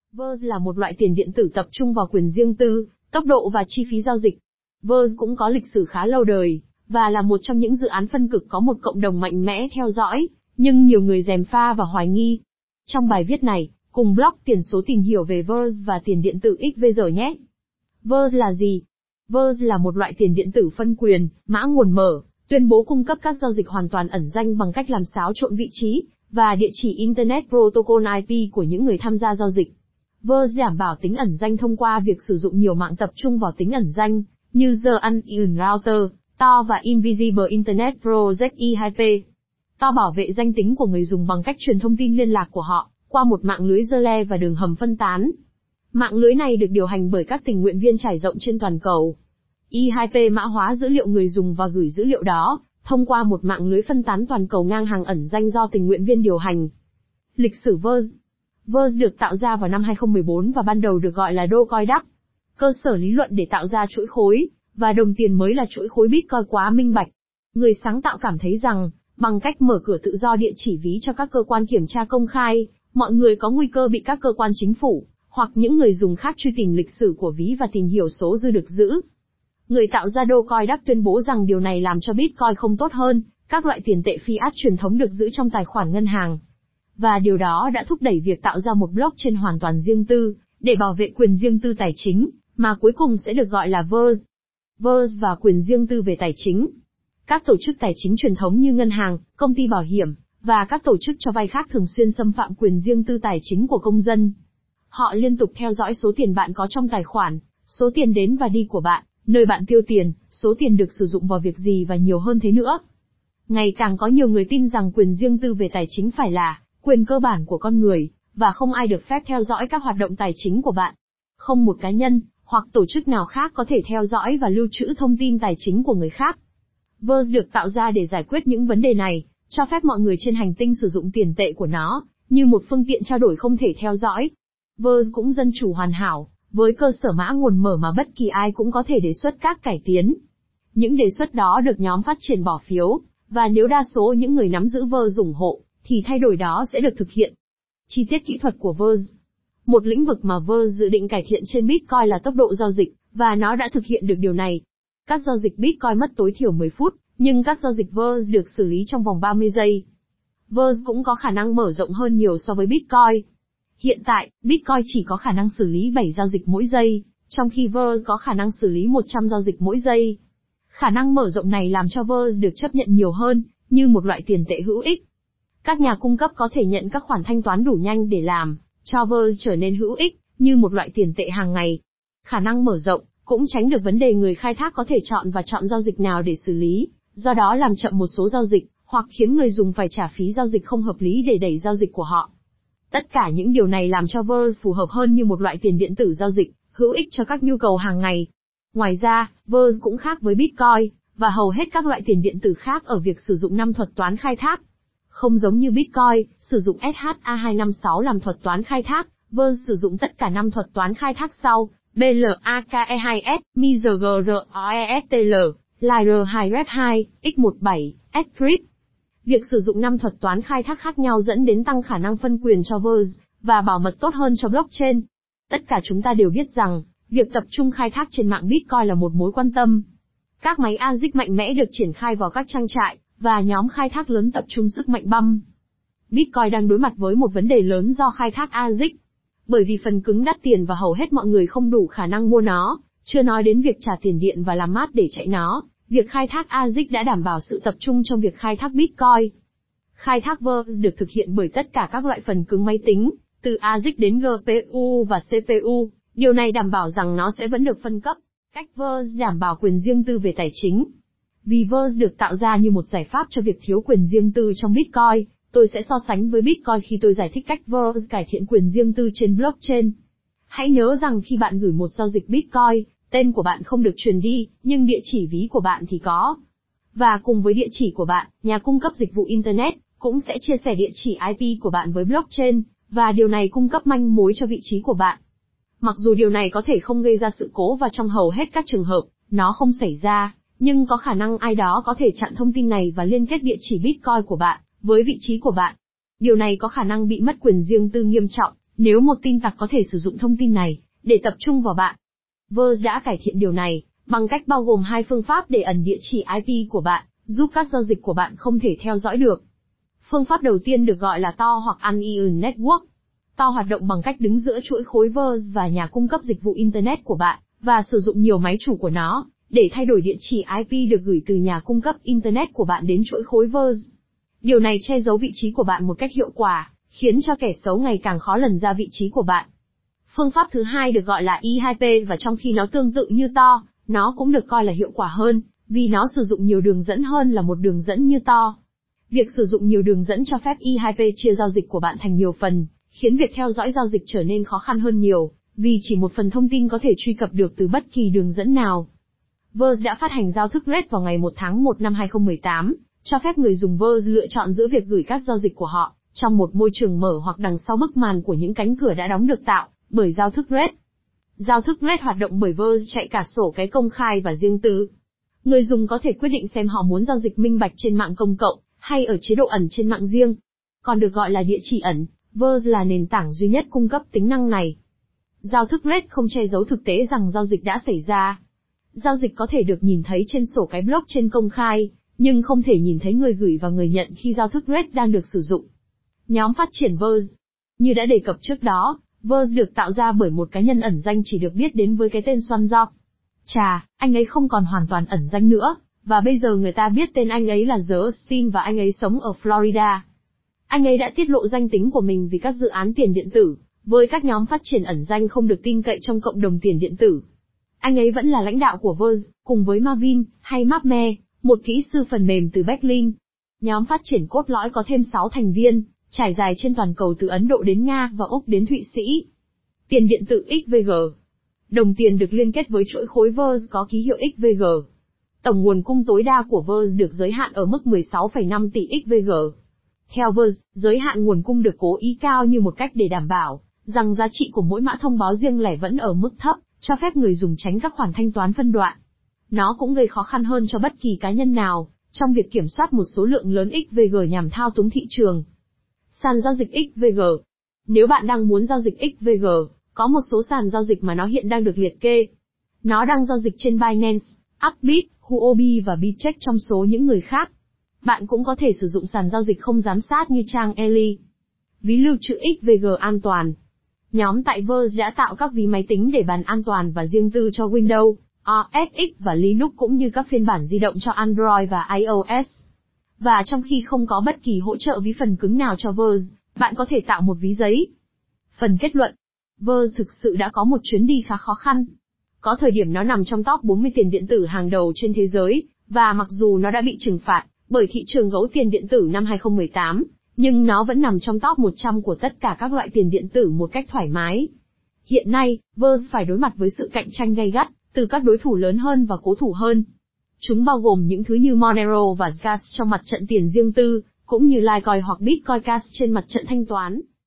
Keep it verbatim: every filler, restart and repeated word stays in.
vê e rờ là một loại tiền điện tử tập trung vào quyền riêng tư, tốc độ và chi phí giao dịch. vê e rờ cũng có lịch sử khá lâu đời, và là một trong những dự án phân cực có một cộng đồng mạnh mẽ theo dõi, nhưng nhiều người gièm pha và hoài nghi. Trong bài viết này, cùng blog Tiền số tìm hiểu về vê e rờ và tiền điện tử ích vê rờ nhé. vê e rờ là gì? vê e rờ là một loại tiền điện tử phân quyền, mã nguồn mở, tuyên bố cung cấp các giao dịch hoàn toàn ẩn danh bằng cách làm xáo trộn vị trí và địa chỉ Internet Protocol I P của những người tham gia giao dịch. vê e rờ đảm bảo tính ẩn danh thông qua việc sử dụng nhiều mạng tập trung vào tính ẩn danh, như The Onion Router, Tor và Invisible Internet Project I hai P. Tor bảo vệ danh tính của người dùng bằng cách truyền thông tin liên lạc của họ qua một mạng lưới dơ le và đường hầm phân tán. Mạng lưới này được điều hành bởi các tình nguyện viên trải rộng trên toàn cầu. I hai P mã hóa dữ liệu người dùng và gửi dữ liệu đó thông qua một mạng lưới phân tán toàn cầu ngang hàng ẩn danh do tình nguyện viên điều hành. Lịch sử vê e rờ. vê e rờ được tạo ra vào năm hai không một bốn và ban đầu được gọi là Docoin. Cơ sở lý luận để tạo ra chuỗi khối, và đồng tiền mới là chuỗi khối Bitcoin quá minh bạch. Người sáng tạo cảm thấy rằng, bằng cách mở cửa tự do địa chỉ ví cho các cơ quan kiểm tra công khai, mọi người có nguy cơ bị các cơ quan chính phủ, hoặc những người dùng khác truy tìm lịch sử của ví và tìm hiểu số dư được giữ. Người tạo ra Docoin tuyên bố rằng điều này làm cho Bitcoin không tốt hơn các loại tiền tệ fiat truyền thống được giữ trong tài khoản ngân hàng. Và điều đó đã thúc đẩy việc tạo ra một blockchain hoàn toàn riêng tư, để bảo vệ quyền riêng tư tài chính, mà cuối cùng sẽ được gọi là vê e rờ. vê e rờ và quyền riêng tư về tài chính. Các tổ chức tài chính truyền thống như ngân hàng, công ty bảo hiểm, và các tổ chức cho vay khác thường xuyên xâm phạm quyền riêng tư tài chính của công dân. Họ liên tục theo dõi số tiền bạn có trong tài khoản, số tiền đến và đi của bạn, nơi bạn tiêu tiền, số tiền được sử dụng vào việc gì và nhiều hơn thế nữa. Ngày càng có nhiều người tin rằng quyền riêng tư về tài chính phải là quyền cơ bản của con người, và không ai được phép theo dõi các hoạt động tài chính của bạn. Không một cá nhân, hoặc tổ chức nào khác có thể theo dõi và lưu trữ thông tin tài chính của người khác. vê e rờ được tạo ra để giải quyết những vấn đề này, cho phép mọi người trên hành tinh sử dụng tiền tệ của nó, như một phương tiện trao đổi không thể theo dõi. vê e rờ cũng dân chủ hoàn hảo, với cơ sở mã nguồn mở mà bất kỳ ai cũng có thể đề xuất các cải tiến. Những đề xuất đó được nhóm phát triển bỏ phiếu, và nếu đa số những người nắm giữ vê e rờ ủng hộ, thì thay đổi đó sẽ được thực hiện. Chi tiết kỹ thuật của vê e rờ. Một lĩnh vực mà vê e rờ dự định cải thiện trên Bitcoin là tốc độ giao dịch, và nó đã thực hiện được điều này. Các giao dịch Bitcoin mất tối thiểu mười phút, nhưng các giao dịch vê e rờ được xử lý trong vòng ba mươi giây. vê e rờ cũng có khả năng mở rộng hơn nhiều so với Bitcoin. Hiện tại, Bitcoin chỉ có khả năng xử lý bảy giao dịch mỗi giây, trong khi vê e rờ có khả năng xử lý một trăm giao dịch mỗi giây. Khả năng mở rộng này làm cho vê e rờ được chấp nhận nhiều hơn, như một loại tiền tệ hữu ích. Các nhà cung cấp có thể nhận các khoản thanh toán đủ nhanh để làm cho vê e rờ trở nên hữu ích, như một loại tiền tệ hàng ngày. Khả năng mở rộng cũng tránh được vấn đề người khai thác có thể chọn và chọn giao dịch nào để xử lý, do đó làm chậm một số giao dịch, hoặc khiến người dùng phải trả phí giao dịch không hợp lý để đẩy giao dịch của họ. Tất cả những điều này làm cho vê e rờ phù hợp hơn như một loại tiền điện tử giao dịch, hữu ích cho các nhu cầu hàng ngày. Ngoài ra, vê e rờ cũng khác với Bitcoin, và hầu hết các loại tiền điện tử khác ở việc sử dụng năm thuật toán khai thác. Không giống như Bitcoin, sử dụng ét hát a hai năm sáu làm thuật toán khai thác, vê e rờ sử dụng tất cả năm thuật toán khai thác sau, bê lờ a ca e hai ét, em i giê giê rờ o e ét tê lờ, Lyra hai red hai, ích mười bảy, Scrypt. Việc sử dụng năm thuật toán khai thác khác nhau dẫn đến tăng khả năng phân quyền cho vê e rờ, và bảo mật tốt hơn cho blockchain. Tất cả chúng ta đều biết rằng, việc tập trung khai thác trên mạng Bitcoin là một mối quan tâm. Các máy a rờ i xê mạnh mẽ được triển khai vào các trang trại, và nhóm khai thác lớn tập trung sức mạnh băm. Bitcoin đang đối mặt với một vấn đề lớn do khai thác a rờ i xê. Bởi vì phần cứng đắt tiền và hầu hết mọi người không đủ khả năng mua nó, chưa nói đến việc trả tiền điện và làm mát để chạy nó, việc khai thác a rờ i xê đã đảm bảo sự tập trung trong việc khai thác Bitcoin. Khai thác vê e rờ được thực hiện bởi tất cả các loại phần cứng máy tính, từ a rờ i xê đến giê pê u và xê pê u, điều này đảm bảo rằng nó sẽ vẫn được phân cấp. Cách vê e rờ đảm bảo quyền riêng tư về tài chính. Vì vê e rờ được tạo ra như một giải pháp cho việc thiếu quyền riêng tư trong Bitcoin, tôi sẽ so sánh với Bitcoin khi tôi giải thích cách vê e rờ cải thiện quyền riêng tư trên blockchain. Hãy nhớ rằng khi bạn gửi một giao dịch Bitcoin, tên của bạn không được truyền đi, nhưng địa chỉ ví của bạn thì có. Và cùng với địa chỉ của bạn, nhà cung cấp dịch vụ Internet cũng sẽ chia sẻ địa chỉ i pê của bạn với blockchain, và điều này cung cấp manh mối cho vị trí của bạn. Mặc dù điều này có thể không gây ra sự cố và trong hầu hết các trường hợp, nó không xảy ra, nhưng có khả năng ai đó có thể chặn thông tin này và liên kết địa chỉ Bitcoin của bạn với vị trí của bạn. Điều này có khả năng bị mất quyền riêng tư nghiêm trọng, Nếu một tin tặc có thể sử dụng thông tin này để tập trung vào bạn, Verse đã cải thiện điều này bằng cách bao gồm hai phương pháp để ẩn địa chỉ i pê của bạn, giúp các giao dịch của bạn không thể theo dõi được. Phương pháp đầu tiên được gọi là Tor hoặc Onion Network. Tor hoạt động bằng cách đứng giữa chuỗi khối Verse và nhà cung cấp dịch vụ Internet của bạn, và sử dụng nhiều máy chủ của nó để thay đổi địa chỉ i pê được gửi từ nhà cung cấp Internet của bạn đến chuỗi khối Verse. Điều này che giấu vị trí của bạn một cách hiệu quả, khiến cho kẻ xấu ngày càng khó lần ra vị trí của bạn. Phương pháp thứ hai được gọi là E hai P, và trong khi nó tương tự như Tor, nó cũng được coi là hiệu quả hơn, vì nó sử dụng nhiều đường dẫn hơn là một đường dẫn như Tor. Việc sử dụng nhiều đường dẫn cho phép E hai P chia giao dịch của bạn thành nhiều phần, khiến việc theo dõi giao dịch trở nên khó khăn hơn nhiều, vì chỉ một phần thông tin có thể truy cập được từ bất kỳ đường dẫn nào. Verse đã phát hành giao thức R E D vào ngày một tháng một năm hai không một tám, cho phép người dùng Verse lựa chọn giữa việc gửi các giao dịch của họ trong một môi trường mở hoặc đằng sau bức màn của những cánh cửa đã đóng được tạo bởi giao thức R E D. Giao thức R E D hoạt động bởi Verse chạy cả sổ cái công khai và riêng tư. Người dùng có thể quyết định xem họ muốn giao dịch minh bạch trên mạng công cộng, hay ở chế độ ẩn trên mạng riêng. Còn được gọi là địa chỉ ẩn, Verse là nền tảng duy nhất cung cấp tính năng này. Giao thức R E D không che giấu thực tế rằng giao dịch đã xảy ra. Giao dịch có thể được nhìn thấy trên sổ cái blockchain công khai, nhưng không thể nhìn thấy người gửi và người nhận khi giao thức R E D đang được sử dụng. Nhóm phát triển Verse. Như đã đề cập trước đó, Verse được tạo ra bởi một cá nhân ẩn danh chỉ được biết đến với cái tên Swanzorg. Chà, anh ấy không còn hoàn toàn ẩn danh nữa, và bây giờ người ta biết tên anh ấy là The Austin và anh ấy sống ở Florida. Anh ấy đã tiết lộ danh tính của mình vì các dự án tiền điện tử, với các nhóm phát triển ẩn danh không được tin cậy trong cộng đồng tiền điện tử. Anh ấy vẫn là lãnh đạo của Verse, cùng với Marvin, hay Mapme, một kỹ sư phần mềm từ Berlin. Nhóm phát triển cốt lõi có thêm sáu thành viên, trải dài trên toàn cầu từ Ấn Độ đến Nga và Úc đến Thụy Sĩ. Tiền điện tử ích vê giê. Đồng tiền được liên kết với chuỗi khối Verse có ký hiệu ích vê giê. Tổng nguồn cung tối đa của Verse được giới hạn ở mức mười sáu phẩy năm tỷ ích vê giê. Theo Verse, giới hạn nguồn cung được cố ý cao như một cách để đảm bảo rằng giá trị của mỗi mã thông báo riêng lẻ vẫn ở mức thấp, cho phép người dùng tránh các khoản thanh toán phân đoạn. Nó cũng gây khó khăn hơn cho bất kỳ cá nhân nào trong việc kiểm soát một số lượng lớn ích vê giê nhằm thao túng thị trường. Sàn giao dịch ích vê giê. Nếu bạn đang muốn giao dịch ích vê giê, có một số sàn giao dịch mà nó hiện đang được liệt kê. Nó đang giao dịch trên Binance, Upbit, Huobi và Bitcheck trong số những người khác. Bạn cũng có thể sử dụng sàn giao dịch không giám sát như trang Eli. Ví lưu trữ ích vê giê an toàn. Nhóm tại Verse đã tạo các ví máy tính để bàn an toàn và riêng tư cho Windows, o ét ích và Linux cũng như các phiên bản di động cho Android và iOS. Và trong khi không có bất kỳ hỗ trợ ví phần cứng nào cho Verse, bạn có thể tạo một ví giấy. Phần kết luận. Verse thực sự đã có một chuyến đi khá khó khăn. Có thời điểm nó nằm trong top bốn mươi tiền điện tử hàng đầu trên thế giới, và mặc dù nó đã bị trừng phạt bởi thị trường gấu tiền điện tử năm hai không một tám, nhưng nó vẫn nằm trong top một trăm của tất cả các loại tiền điện tử một cách thoải mái. Hiện nay, Verse phải đối mặt với sự cạnh tranh gay gắt từ các đối thủ lớn hơn và cố thủ hơn. Chúng bao gồm những thứ như Monero và Gas trong mặt trận tiền riêng tư, cũng như Litecoin hoặc Bitcoin Cash trên mặt trận thanh toán.